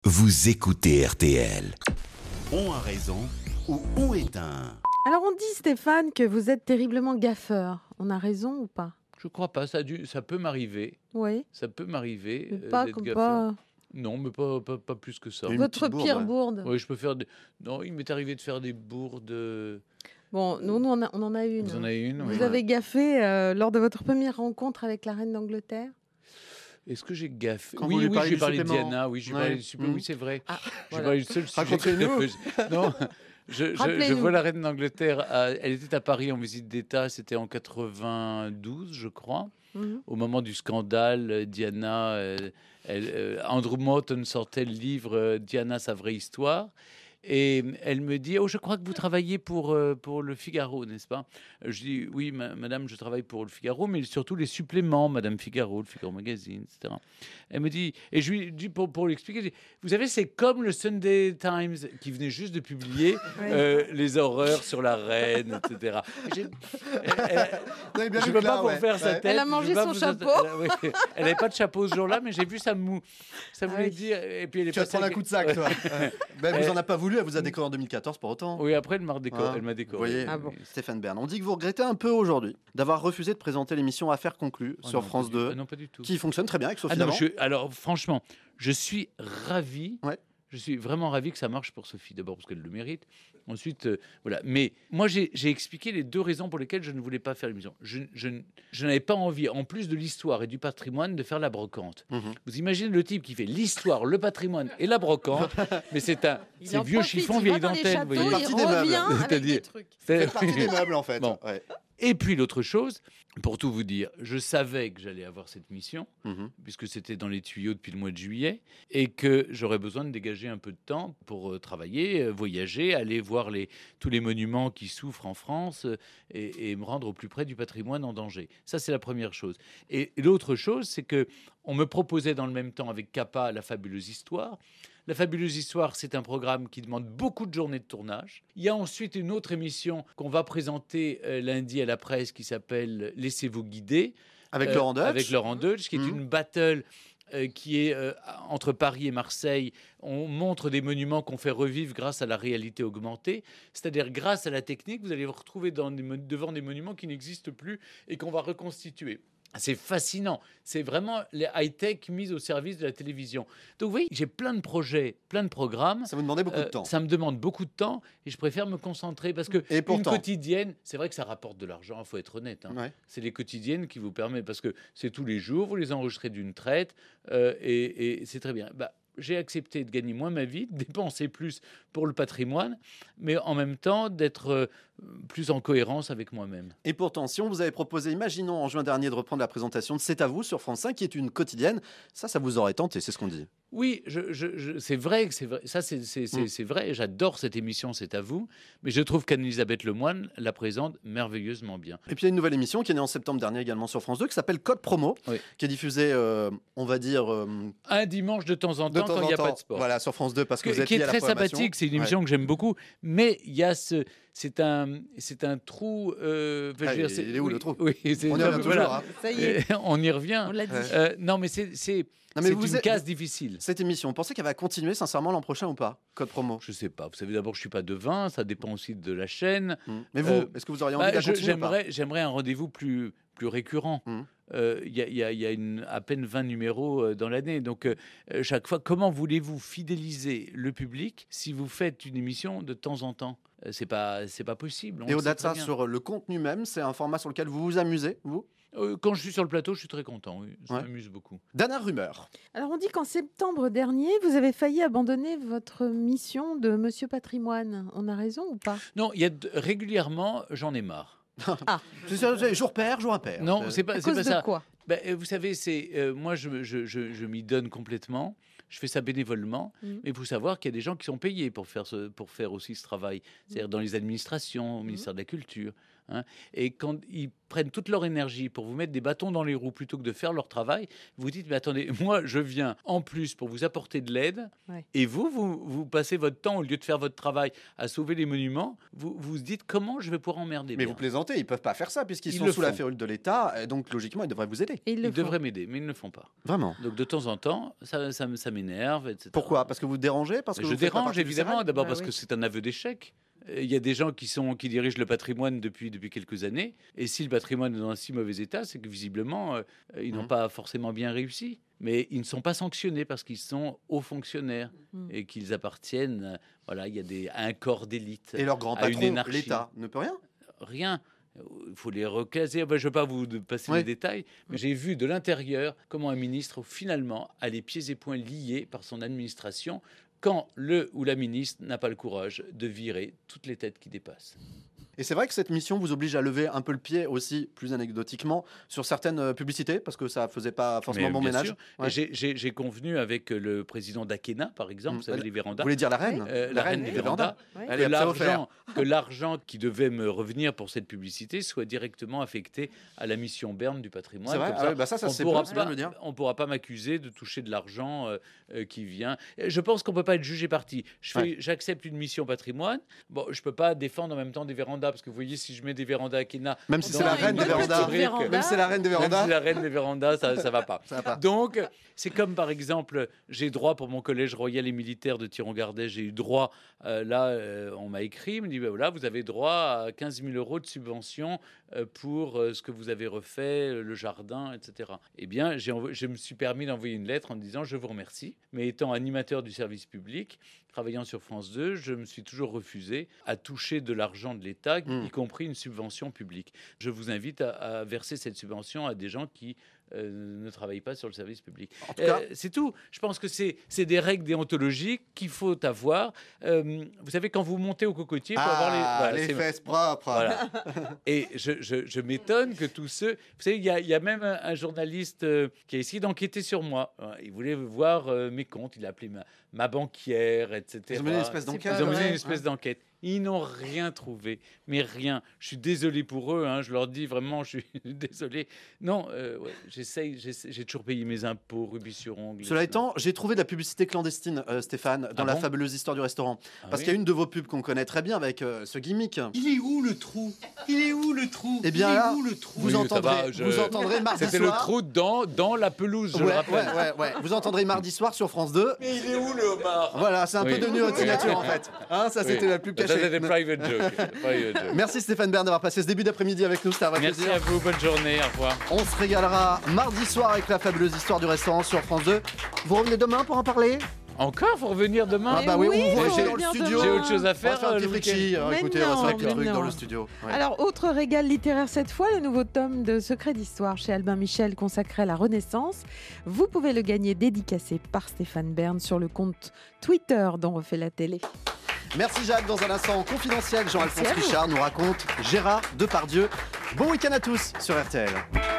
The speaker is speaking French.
Vous écoutez RTL. On a raison ou on est un. Alors on dit, Stéphane, que vous êtes terriblement gaffeur. On a raison ou pas? Je crois pas, ça peut m'arriver. Oui. Ça peut m'arriver Mais pas d'être comme gaffeur. pas. Non, mais pas plus que ça. Une Votre petite bourde, pire ouais. bourde. Oui, je peux faire des... Non, il m'est arrivé de faire des bourdes. Bon, nous on en a une. Vous en avez une, Vous oui. avez gaffé lors de votre première rencontre avec la reine d'Angleterre? Est-ce que j'ai gaffé? Quand vous Oui, lui parlez j'ai du parlé de supplément. Diana. Oui, j'ai Ouais. parlé du supplément. Mhm. Oui, c'est vrai. Ah, J'ai voilà. parlé du seul sujet. Racontez-nous. Non, je Rappelez-nous. vois la reine d'Angleterre. Elle était à Paris en visite d'État. C'était en 92, je crois. Mhm. Au moment du scandale, Diana, Andrew Morton sortait le livre Diana, sa vraie histoire. Et elle me dit, oh, je crois que vous travaillez pour le Figaro, n'est-ce pas? Je dis, oui, madame, je travaille pour le Figaro, mais surtout les suppléments, Madame Figaro, le Figaro Magazine, etc. Elle me dit, et je lui dis, pour lui expliquer, je dis, vous savez, c'est comme le Sunday Times qui venait juste de publier les horreurs sur la reine, etc. Je ne peux pas vous faire sa tête. Elle a je mangé peux pas son vous- chapeau. Elle n'avait pas de chapeau ce jour-là, mais j'ai vu ça Ah voulait oui. dire. Et puis elle est Tu vas te passée prendre un avec- coup de sac, toi. Ben, vous Eh. en a pas voulu, elle vous a décoré en 2014 pour autant. Oui, après, elle m'a Hein, décoré. Vous voyez, Ah bon. Stéphane Bern, on dit que vous regrettez un peu aujourd'hui d'avoir refusé de présenter l'émission Affaires conclues Oh sur non, France pas du- 2, ah non, pas du tout. qui fonctionne très bien avec Sophie Ah non, Davant. alors, franchement, je suis ravi. Ouais. Je suis vraiment ravi que ça marche pour Sophie. D'abord parce qu'elle le mérite. Ensuite, voilà. Mais moi, j'ai expliqué les deux raisons pour lesquelles je ne voulais pas faire l'émission. Je n'avais pas envie, en plus de l'histoire et du patrimoine, de faire la brocante. Mhm. Vous imaginez le type qui fait l'histoire, le patrimoine et la brocante, mais c'est Il en vieux profite, chiffon, il vieille va dans les dentelle. châteaux, vous voyez. il Partie des meubles. revient avec C'est-à-dire- des trucs. C'est partie des meubles en fait. Bon. Ouais. Et puis l'autre chose, pour tout vous dire, je savais que j'allais avoir cette mission, Mhm. puisque c'était dans les tuyaux depuis le mois de juillet, et que j'aurais besoin de dégager un peu de temps pour travailler, voyager, aller voir tous les monuments qui souffrent en France et me rendre au plus près du patrimoine en danger. Ça, c'est la première chose. Et l'autre chose, c'est que on me proposait dans le même temps avec Capa la fabuleuse histoire. La fabuleuse histoire, c'est un programme qui demande beaucoup de journées de tournage. Il y a ensuite une autre émission qu'on va présenter lundi à la presse qui s'appelle Laissez-vous guider. Avec Laurent Deutsch. Avec Laurent Deutsch, qui est Mhm. une battle qui est entre Paris et Marseille. On montre des monuments qu'on fait revivre grâce à la réalité augmentée. C'est-à-dire grâce à la technique, vous allez vous retrouver devant des monuments qui n'existent plus et qu'on va reconstituer. C'est fascinant. C'est vraiment les high-tech mis au service de la télévision. Donc vous voyez, j'ai plein de projets, plein de programmes. Ça vous demandait beaucoup de temps. Ça me demande beaucoup de temps et je préfère me concentrer parce que Et une pourtant. quotidienne, c'est vrai que ça rapporte de l'argent, il faut être honnête. Hein. Ouais. C'est les quotidiennes qui vous permettent, parce que c'est tous les jours, vous les enregistrez d'une traite et c'est très bien. J'ai accepté de gagner moins ma vie, de dépenser plus pour le patrimoine, mais en même temps d'être plus en cohérence avec moi-même. Et pourtant, si on vous avait proposé, imaginons en juin dernier, de reprendre la présentation de C'est à vous sur France 5, qui est une quotidienne, ça vous aurait tenté, c'est ce qu'on dit. Oui, c'est vrai que c'est vrai. Ça, c'est vrai. J'adore cette émission, c'est à vous. Mais je trouve qu'Anne-Elisabeth Lemoine la présente merveilleusement bien. Et puis il y a une nouvelle émission qui est née en septembre dernier également sur France 2, qui s'appelle Code Promo, Oui. qui est diffusée, on va dire, Un dimanche de temps en de temps, temps quand il en n'y a temps. pas de sport. Voilà, sur France 2, parce que vous êtes Qui est lié à la très programmation. sympathique. C'est une émission que j'aime beaucoup. Mais il y a c'est un trou. Je veux dire, il est où, le trou? Oui, On y revient toujours. Hein. Ça y est, On y revient. on l'a dit. Non, mais c'est Non, mais c'est vous une êtes- case difficile. Cette émission, vous pensez qu'elle va continuer sincèrement l'an prochain ou pas? Code Promo. Je sais pas. Vous savez, d'abord, je suis pas devin. Ça dépend aussi de la chaîne. Mais vous, est-ce que vous auriez envie de la continuer ou pas? J'aimerais un rendez-vous plus récurrent. Mhm. Il y a à peine 20 numéros dans l'année. Donc, chaque fois, comment voulez-vous fidéliser le public si vous faites une émission de temps en temps? C'est pas possible. On Et le au-delà sait de ça, très bien. sur le contenu même, c'est un format sur lequel vous vous amusez, vous? Quand je suis sur le plateau, je suis très content. Oui. Ça Ouais. m'amuse beaucoup. Dernière rumeur. Alors on dit qu'en septembre dernier, vous avez failli abandonner votre mission de Monsieur Patrimoine. On a raison ou pas? Non, régulièrement, j'en ai marre. C'est jour pair, jour impair. Non, c'est À pas cause de ça. quoi? Vous savez, moi, je m'y donne complètement. Je fais ça bénévolement, Mhm. mais il faut savoir qu'il y a des gens qui sont payés pour faire aussi ce travail. C'est-à-dire dans les administrations, au ministère de la Culture. hein. Et quand ils prennent toute leur énergie pour vous mettre des bâtons dans les roues plutôt que de faire leur travail, vous dites, mais attendez, moi, je viens en plus pour vous apporter de l'aide, et vous passez votre temps, au lieu de faire votre travail, à sauver les monuments, vous vous dites, comment je vais pouvoir emmerder Mais bien. vous plaisantez, ils peuvent pas faire ça puisqu'ils Ils sont le sous la font. férule de l'État, et donc logiquement ils devraient vous aider. Et Ils le devraient m'aider, mais ils ne le font pas. Vraiment. Donc de temps en temps, ça m'énerve, etc. Pourquoi? Parce que vous dérangez? Parce que Je vous faites pas dérange partie du évidemment, CERAL? d'abord Bah parce oui. que c'est un aveu d'échec. Il y a des gens qui dirigent le patrimoine depuis quelques années. Et si le patrimoine est dans un si mauvais état, c'est que visiblement, ils n'ont pas forcément bien réussi. Mais ils ne sont pas sanctionnés parce qu'ils sont hauts fonctionnaires et qu'ils appartiennent, voilà, il y a un corps d'élite. Et leur grand à une patron, énarchie. l'État, ne peut rien? Rien. Il faut les recaser. Ben, je ne vais pas vous passer Oui. les détails, mais j'ai vu de l'intérieur comment un ministre, finalement, a les pieds et poings liés par son administration quand le ou la ministre n'a pas le courage de virer toutes les têtes qui dépassent. Et c'est vrai que cette mission vous oblige à lever un peu le pied aussi, plus anecdotiquement, sur certaines publicités, parce que ça faisait pas forcément Mais bon bien ménage. sûr. Ouais. Et j'ai convenu avec le président d'Akena, par exemple, vous savez, les Vous vérandas. voulez dire la reine? La reine des vérandas. Ouais. Allez, hop, c'est offert. Que l'argent qui devait me revenir pour cette publicité soit directement affecté à la mission Berne du patrimoine. C'est vrai? Comme Ah ouais, bah ça on c'est pourra peu, c'est bien de le dire. on pourra pas m'accuser de toucher de l'argent qui vient. Je pense qu'on peut pas être jugé parti. J'accepte une mission patrimoine. Bon, je peux pas défendre en même temps des vérandas parce que vous voyez, si je mets des vérandas à Kena, Même si Dans c'est la une reine des bonne vérandas. petite véranda. Même si c'est la reine des même vérandas. si la reine des vérandas, ça va pas. Ça va pas. Donc, c'est comme par exemple, j'ai droit pour mon collège royal et militaire de Thiron-Gardet, j'ai eu droit, on m'a écrit, il me dit, ben voilà, vous avez droit à 15 000 € de subvention pour ce que vous avez refait, le jardin, etc. Eh bien, je me suis permis d'envoyer une lettre en disant, je vous remercie, mais étant animateur du service public, travaillant sur France 2, je me suis toujours refusé à toucher de l'argent de l'État, y compris une subvention publique. Je vous invite à verser cette subvention à des gens qui ne travaillent pas sur le service public. En tout cas, C'est tout. Je pense que c'est des règles déontologiques qu'il faut avoir. Vous savez, quand vous montez au cocotier, pour avoir voilà, les c'est- fesses propres. voilà. Et je m'étonne que tous ceux... Vous savez, il y a même un journaliste qui a essayé d'enquêter sur moi. Il voulait voir mes comptes. Il a appelé ma banquière, etc. Ils ont mené une espèce d'enquête. Ils ont mené Ouais. une espèce d'enquête. Ils n'ont rien trouvé, mais rien. Je suis désolé pour eux, hein, je leur dis vraiment, je suis désolé. Non, j'ai toujours payé mes impôts, rubis sur ongles. Cela étant, j'ai trouvé de la publicité clandestine, Stéphane, dans Ah la bon fabuleuse histoire du restaurant. Ah Parce oui qu'il y a une de vos pubs qu'on connaît très bien avec ce gimmick. Il est où le trou? Il est où le trou? Eh bien Il est là, où le trou? Vous Oui, ça entendrez, va, vous entendrez mardi C'était le soir. trou dans la pelouse, je le Ouais, rappelle. ouais. Vous entendrez mardi soir sur France 2. Mais il est où le homard? Voilà, c'est un peu Oui. devenu votre Oui. signature en fait. Hein, ça, c'était la pub Ça, cachée. c'était private joke. Private joke. Merci Stéphane Bern d'avoir passé ce début d'après-midi avec nous, c'était un vrai Merci plaisir. à vous, bonne journée, au revoir. On se régalera mardi soir avec la fabuleuse histoire du restaurant sur France 2. Vous revenez demain pour en parler? Encore, faut revenir demain. Ah bah oui, oui, on vous faut rejoint dans le revenir studio. demain. J'ai autre chose à On va faire. faire un petit le week-end. fricchi. Mais Écoutez, on va se faire un petit non, truc mais dans non. le studio. Ouais. Alors, autre régal littéraire cette fois, le nouveau tome de Secrets d'Histoire chez Albin Michel consacré à la Renaissance. Vous pouvez le gagner dédicacé par Stéphane Bern sur le compte Twitter dont refait la télé. Merci Jacques. Dans un instant confidentiel, Jean-Alphonse Merci à vous. Richard nous raconte Gérard Depardieu. Bon week-end à tous sur RTL.